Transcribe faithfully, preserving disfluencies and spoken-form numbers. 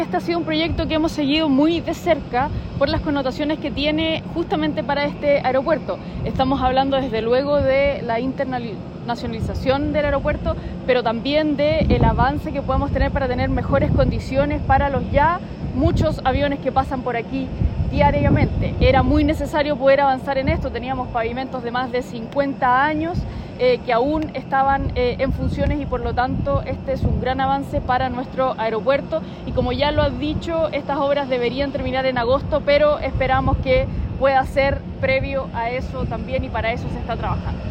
este ha sido un proyecto que hemos seguido muy de cerca por las connotaciones que tiene justamente para este aeropuerto. Estamos hablando desde luego de la internacionalización del aeropuerto, pero también del avance que podemos tener para tener mejores condiciones para los ya muchos aviones que pasan por aquí diariamente. Era muy necesario poder avanzar en esto. Teníamos pavimentos de más de cincuenta años eh, que aún estaban eh, en funciones y por lo tanto este es un gran avance para nuestro aeropuerto y como ya lo has dicho, estas obras deberían terminar en agosto, pero esperamos que pueda ser previo a eso también y para eso se está trabajando.